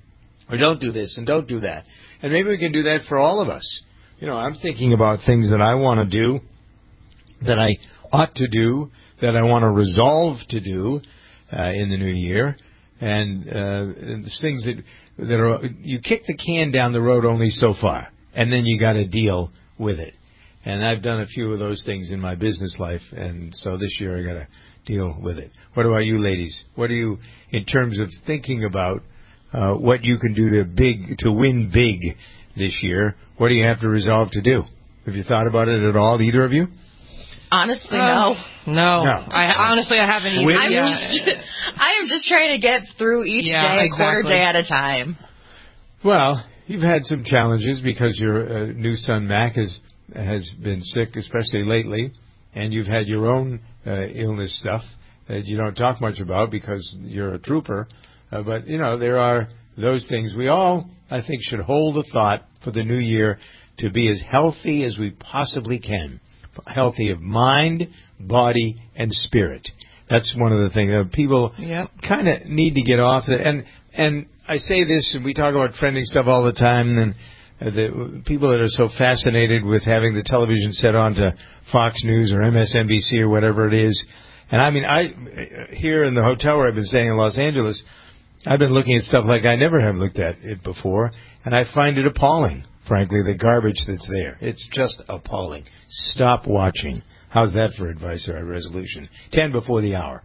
or don't do this and don't do that. And maybe we can do that for all of us. You know, I'm thinking about things that I want to do, that I ought to do, that I want to resolve to do uh, in the new year, and, uh, and things that that are you kick the can down the road only so far, and then you got to deal with it. And I've done a few of those things in my business life, and so this year I got to deal with it. What about you, ladies? What do you, in terms of thinking about uh, what you can do to big to win big this year? What do you have to resolve to do? Have you thought about it at all, either of you? Honestly, uh, no. no. No. I honestly I haven't even. I'm Yeah. just, I am just trying to get through each Yeah, day, exactly. a quarter day at a time. Well, you've had some challenges because your uh, new son Mac has has been sick, especially lately, and you've had your own uh, illness stuff that you don't talk much about because you're a trooper. Uh, but you know there are those things. We all, I think, should hold the thought for the new year to be as healthy as we possibly can. Healthy of mind, body, and spirit. That's one of the things. Uh, people yep. kind of need to get off it. And and I say this, and we talk about trending stuff all the time, and uh, the people that are so fascinated with having the television set on to Fox News or M S N B C or whatever it is. And I mean, I here in the hotel where I've been staying in Los Angeles, I've been looking at stuff like I never have looked at it before, and I find it appalling. Frankly, the garbage that's there. It's just appalling. Stop watching. How's that for advice or a resolution? Ten before the hour.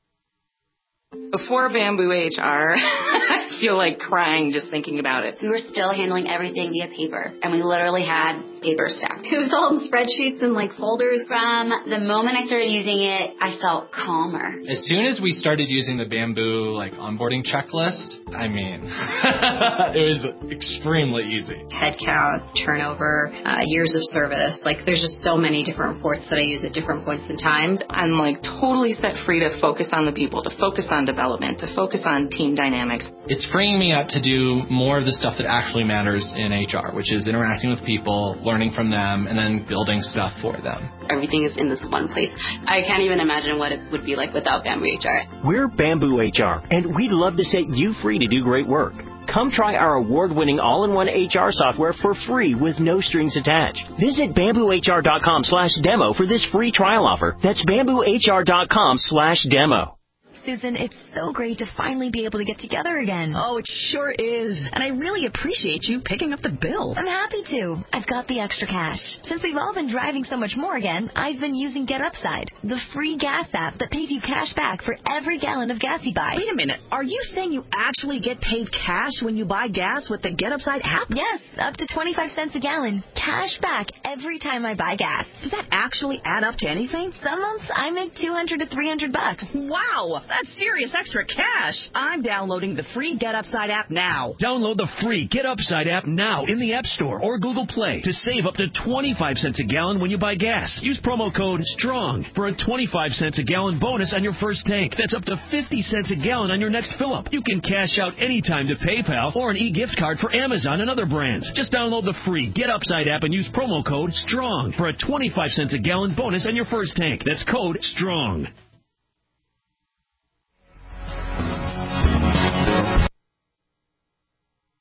Before Bamboo H R, I feel like crying just thinking about it. We were still handling everything via paper, and we literally had paper stack. It was all in spreadsheets and like folders. From the moment I started using it, I felt calmer. As soon as we started using the Bamboo like onboarding checklist, I mean, it was extremely easy. Head count, turnover, uh, years of service. Like there's just so many different reports that I use at different points in time. I'm like totally set free to focus on the people, to focus on development, to focus on team dynamics. It's freeing me up to do more of the stuff that actually matters in H R, which is interacting with people, learning from them, and then building stuff for them. Everything is in this one place. I can't even imagine what it would be like without Bamboo H R. We're Bamboo H R, and we'd love to set you free to do great work. Come try our award-winning all-in-one H R software for free with no strings attached. Visit bamboohr.com slash demo for this free trial offer. That's bamboohr.com slash demo. Susan, it's so great to finally be able to get together again. Oh, it sure is. And I really appreciate you picking up the bill. I'm happy to. I've got the extra cash. Since we've all been driving so much more again, I've been using Get Upside, the free gas app that pays you cash back for every gallon of gas you buy. Wait a minute. Are you saying you actually get paid cash when you buy gas with the Get Upside app? Yes, up to twenty-five cents a gallon. Cash back every time I buy gas. Does that actually add up to anything? Some months I make two hundred to three hundred bucks. Wow! That's serious extra cash. I'm downloading the free Get Upside app now. Download the free Get Upside app now in the App Store or Google Play to save up to twenty-five cents a gallon when you buy gas. Use promo code STRONG for a twenty-five cents a gallon bonus on your first tank. That's up to fifty cents a gallon on your next fill-up. You can cash out anytime to PayPal or an e-gift card for Amazon and other brands. Just download the free Get Upside app and use promo code STRONG for a twenty-five cents a gallon bonus on your first tank. That's code STRONG.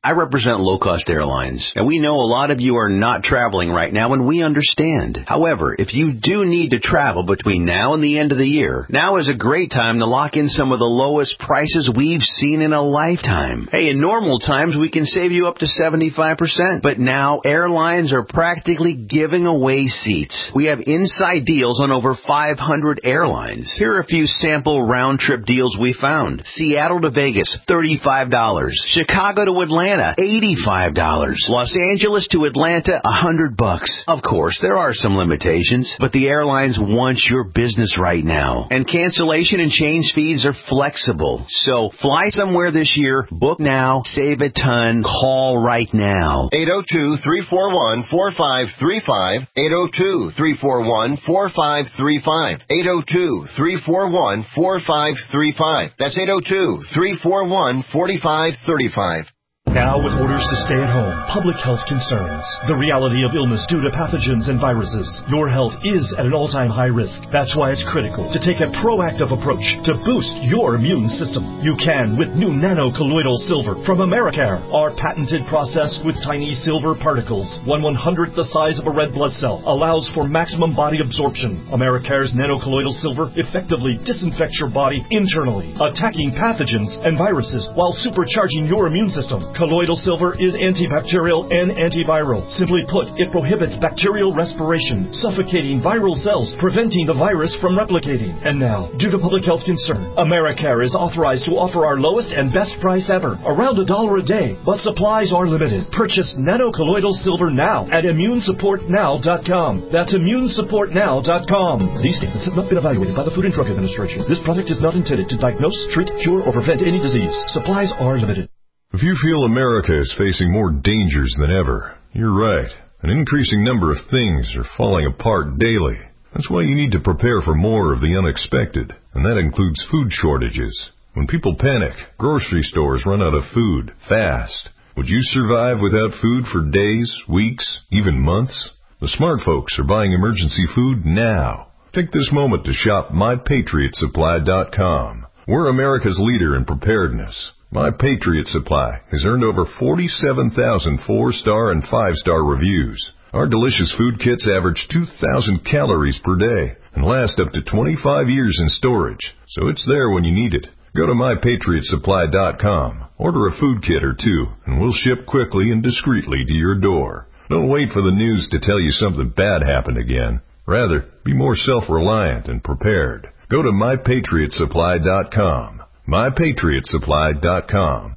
I represent low-cost airlines, and we know a lot of you are not traveling right now, and we understand. However, if you do need to travel between now and the end of the year, now is a great time to lock in some of the lowest prices we've seen in a lifetime. Hey, in normal times, we can save you up to seventy-five percent, but now airlines are practically giving away seats. We have inside deals on over five hundred airlines. Here are a few sample round-trip deals we found. Seattle to Vegas, thirty-five dollars. Chicago to Atlanta, eighty-five dollars. Los Angeles to Atlanta, one hundred bucks. Of course, there are some limitations, but the airlines want your business right now. And cancellation and change fees are flexible. So fly somewhere this year, book now, save a ton, call right now. eight oh two, three four one, four five three five. eight oh two, three four one, four five three five. eight oh two, three four one, four five three five. That's eight oh two, three four one, four five three five. Now with orders to stay at home, public health concerns, the reality of illness due to pathogens and viruses, your health is at an all-time high risk. That's why it's critical to take a proactive approach to boost your immune system. You can with new nano-colloidal silver from Americare, our patented process with tiny silver particles, one one-hundredth the size of a red blood cell, allows for maximum body absorption. Americare's nano-colloidal silver effectively disinfects your body internally, attacking pathogens and viruses while supercharging your immune system. Colloidal silver is antibacterial and antiviral. Simply put, it prohibits bacterial respiration, suffocating viral cells, preventing the virus from replicating. And now, due to public health concern, Americare is authorized to offer our lowest and best price ever, around a dollar a day, but supplies are limited. Purchase nano-colloidal silver now at immune support now dot com. That's immune support now dot com. These statements have not been evaluated by the Food and Drug Administration. This product is not intended to diagnose, treat, cure, or prevent any disease. Supplies are limited. If you feel America is facing more dangers than ever, you're right. An increasing number of things are falling apart daily. That's why you need to prepare for more of the unexpected, and that includes food shortages. When people panic, grocery stores run out of food fast. Would you survive without food for days, weeks, even months? The smart folks are buying emergency food now. Take this moment to shop my patriot supply dot com. We're America's leader in preparedness. My Patriot Supply has earned over forty-seven thousand four-star and five-star reviews. Our delicious food kits average two thousand calories per day and last up to twenty-five years in storage, so it's there when you need it. Go to my patriot supply dot com, order a food kit or two, and we'll ship quickly and discreetly to your door. Don't wait for the news to tell you something bad happened again. Rather, be more self-reliant and prepared. Go to my patriot supply dot com. my patriot supply dot com.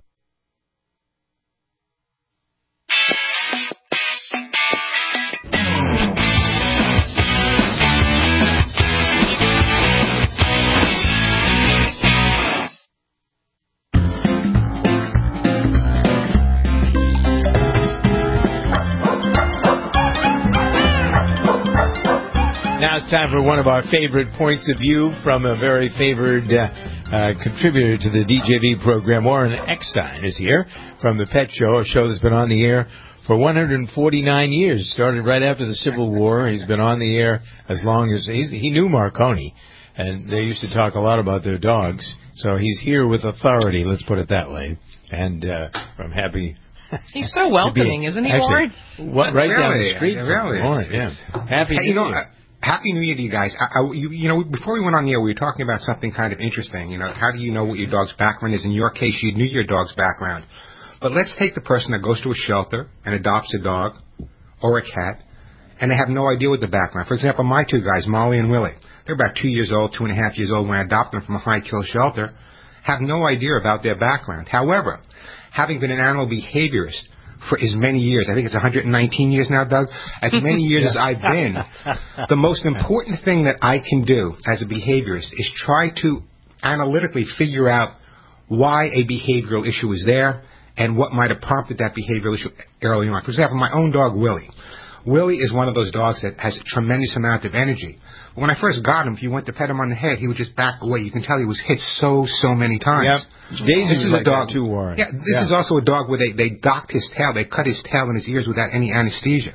Now it's time for one of our favorite points of view from a very favored uh, uh, contributor to the D J V program. Warren Eckstein is here from The Pet Show, a show that's been on the air for one hundred forty-nine years. Started right after the Civil War. He's been on the air as long as he's, he knew Marconi, and they used to talk a lot about their dogs. So he's here with authority, let's put it that way. And uh, I'm happy. He's so welcoming, isn't he, Actually, Warren? What, right really, down the street yeah, from really Warren, yeah. Happy hey, New you know, Year. uh, Happy New Year to you guys. I, I, you, you know, before we went on the air, we were talking about something kind of interesting. You know, how do you know what your dog's background is? In your case, you knew your dog's background. But let's take the person that goes to a shelter and adopts a dog or a cat, and they have no idea what the background. For example, my two guys, Molly and Willie, they're about two years old, two and a half years old when I adopt them from a high-kill shelter, have no idea about their background. However, having been an animal behaviorist for as many years, I think it's one hundred nineteen years now, Doug, as many years as I've been, the most important thing that I can do as a behaviorist is try to analytically figure out why a behavioral issue is there and what might have prompted that behavioral issue early on. For example, my own dog, Willie. Willie is one of those dogs that has a tremendous amount of energy. When I first got him, if you went to pet him on the head, he would just back away. You can tell he was hit so, so many times. Yep. Daisy this is like a dog too, Warren. Yeah, this yeah. is also a dog where they, they docked his tail. They cut his tail and his ears without any anesthesia.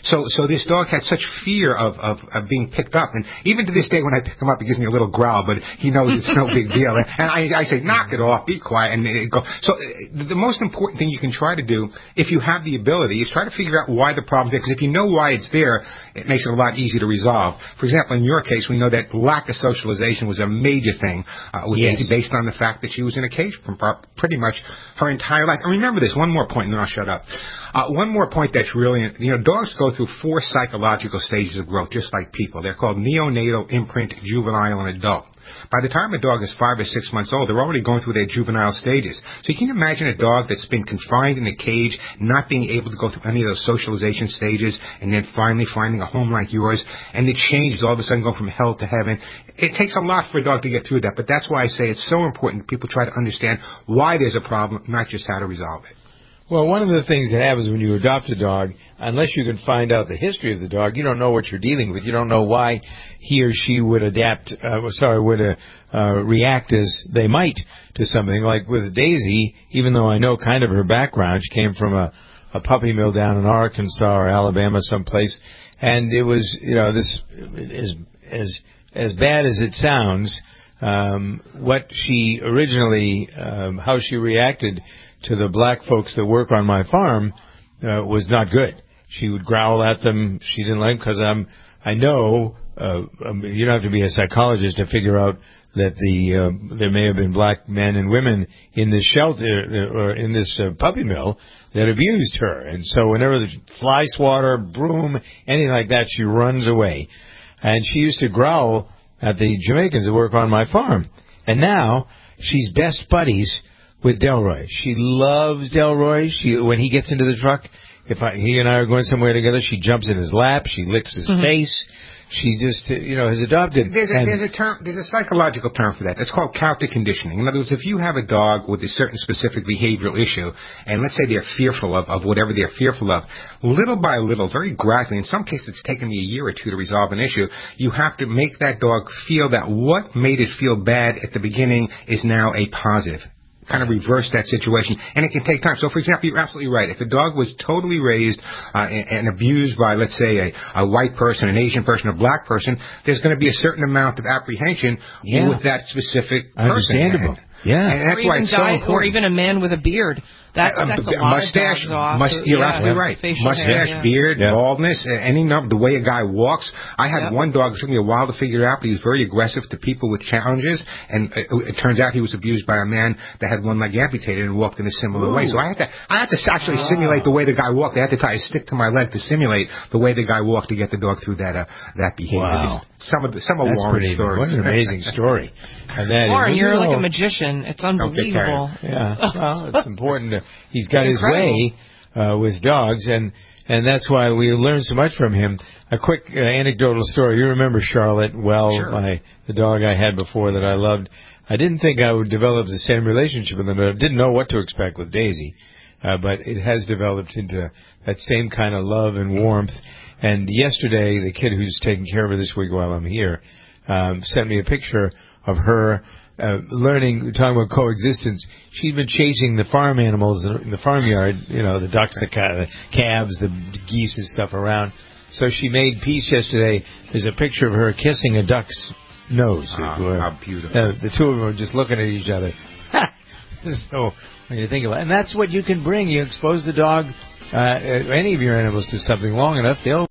So so this dog had such fear of, of, of being picked up. And even to this day, when I pick him up, he gives me a little growl, but he knows it's no big deal. And I, I say, knock it off, be quiet, and it go. So uh, the most important thing you can try to do, if you have the ability, is try to figure out why the problem's there. Because if you know why it's there, it makes it a lot easier to resolve. For example, in your case, we know that lack of socialization was a major thing uh, with Yes. Daisy, based on the fact that she was in a cage for pretty much her entire life. And remember this, one more point, and then I'll shut up. Uh, one more point that's really, you know, dogs go through four psychological stages of growth, just like people. They're called neonatal, imprint, juvenile, and adult. By the time a dog is five or six months old, they're already going through their juvenile stages. So you can imagine a dog that's been confined in a cage, not being able to go through any of those socialization stages, and then finally finding a home like yours, and the changes all of a sudden go from hell to heaven. It takes a lot for a dog to get through that, but that's why I say it's so important that people try to understand why there's a problem, not just how to resolve it. Well, one of the things that happens when you adopt a dog, unless you can find out the history of the dog, you don't know what you're dealing with. You don't know why he or she would adapt, uh, sorry, would uh, uh, react as they might to something. Like with Daisy, even though I know kind of her background, she came from a, a puppy mill down in Arkansas or Alabama someplace, and it was, you know, this as as as bad as it sounds, um, what she originally, um, how she reacted to the black folks that work on my farm uh, was not good. She would growl at them. She didn't like them because I'm. I know uh, um, you don't have to be a psychologist to figure out that the uh, there may have been black men and women in this shelter or in this uh, puppy mill that abused her. And so whenever the fly swatter, broom, anything like that, she runs away. And she used to growl at the Jamaicans that work on my farm. And now she's best buddies with Delroy. She loves Delroy. She when he gets into the truck, if I, he and I are going somewhere together, she jumps in his lap. She licks his mm-hmm. face. She just, you know, has adopted. There's a, there's a term, there's a psychological term for that. It's called counter conditioning. In other words, if you have a dog with a certain specific behavioral issue, and let's say they're fearful of, of whatever they're fearful of, little by little, very gradually, in some cases it's taken me a year or two to resolve an issue, you have to make that dog feel that what made it feel bad at the beginning is now a positive. Kind of reverse that situation, and it can take time. So, for example, you're absolutely right. If a dog was totally raised uh, and, and abused by, let's say, a, a white person, an Asian person, a black person, there's going to be a certain amount of apprehension yeah. with that specific person. Understandable. And, yeah, and that's or why even it's so die, important. or even a man with a beard. That's, that's a, a lot mustache, of off. must, you're yeah, absolutely right. Mustache, hair, yeah. beard, yeah. baldness, any number, the way a guy walks. I had yep. one dog. It took me a while to figure it out, but he was very aggressive to people with challenges. And it, it turns out he was abused by a man that had one leg amputated and walked in a similar Ooh. way. So I had to, I had to actually wow. simulate the way the guy walked. I had to tie a stick to my leg to simulate the way the guy walked to get the dog through that uh, that behavior. Wow. Some of the, some of That's Warren's pretty, stories. What an amazing story. And that Warren, is, you're you know, like a magician. It's unbelievable. Yeah, well, it's important. To, he's got his way uh, with dogs, and and that's why we learn so much from him. A quick uh, anecdotal story. You remember Charlotte well, sure. my the dog I had before that I loved. I didn't think I would develop the same relationship with him. I didn't know what to expect with Daisy, uh, but it has developed into that same kind of love and warmth. And yesterday, the kid who's taking care of her this week while I'm here um, sent me a picture of her uh, learning, talking about coexistence. She'd been chasing the farm animals in the farmyard, you know, the ducks, the, ca- the calves, the geese and stuff around. So she made peace yesterday. There's a picture of her kissing a duck's nose. Oh, were, how beautiful. Uh, the two of them were just looking at each other. So when you think about it, and that's what you can bring. You expose the dog, uh, any of your animals to something long enough, they'll.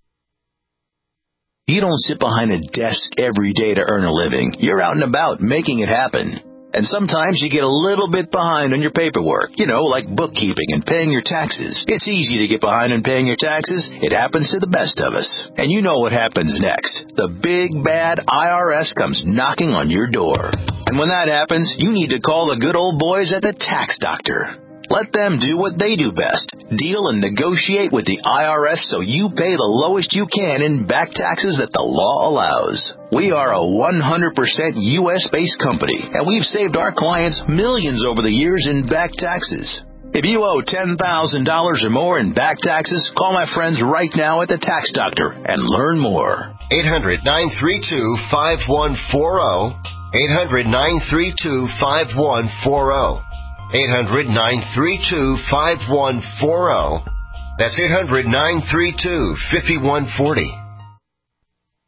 You don't sit behind a desk every day to earn a living. You're out and about making it happen. And sometimes you get a little bit behind on your paperwork, you know, like bookkeeping and paying your taxes. It's easy to get behind on paying your taxes. It happens to the best of us. And you know what happens next. The big, bad I R S comes knocking on your door. And when that happens, you need to call the good old boys at the Tax Doctor. Let them do what they do best. Deal and negotiate with the I R S so you pay the lowest you can in back taxes that the law allows. We are a one hundred percent U S-based company, and we've saved our clients millions over the years in back taxes. If you owe ten thousand dollars or more in back taxes, call my friends right now at the Tax Doctor and learn more. eight hundred, nine three two, five one four zero. eight hundred, nine three two, five one four zero. eight hundred, nine three two, five one four zero. That's eight hundred, nine three two, five one four zero.